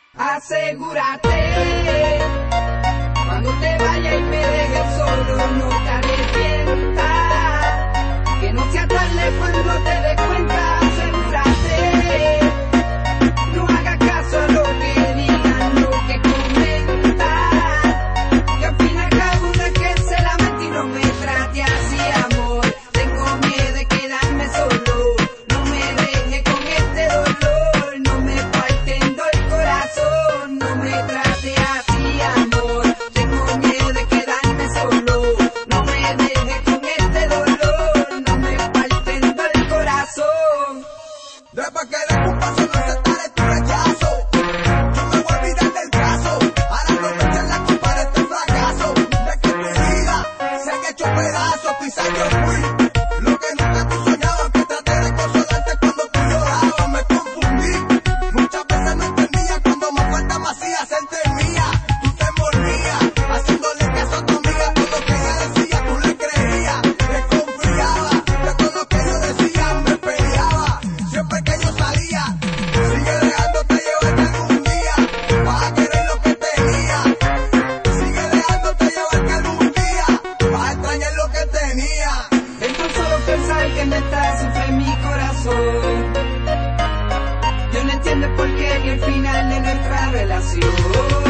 Asegúrate, cuando te vayas y me dejes solo, no te arrepientas, que no sea tarde cuando te des cuenta. Asegúrate, no hagas caso a lo que digan, lo que comentan, que al fin y al cabo uno es que se lamenta y no me trate así, amor. Tengo miedo de quedarme solo, no me dejes con este dolor, no me partiendo el corazón, no me trate así, amor. Tengo miedo de quedarme solo, no me dejes con este dolor, no me partiendo el corazón. Después que des un paso no aceptaré tu rechazo, yo me voy a olvidar del caso, ahora no me echen la culpa de este fracaso, de que tu vida se han hecho pedazos. Quizás yo fui lo que nunca tú soñabas, que traté de consolarte cuando tú llorabas. Me confundí, muchas veces no entendía, cuando más falta me hacía sentir mía. Tú te envolvías, haciéndole caso a tu amiga, todo lo que ella decía tú le creías, desconfiaba de todo lo que yo decía, me peleaba siempre que yo salía. Sigue dejándote llevar que algún día vas a querer lo que tenía, sigue dejándote llevar que algún día vas a extrañar lo que tenía. Entonces solo pensar que me está sufre mi corazón, yo no entiendo por qué ni el final de nuestra relación.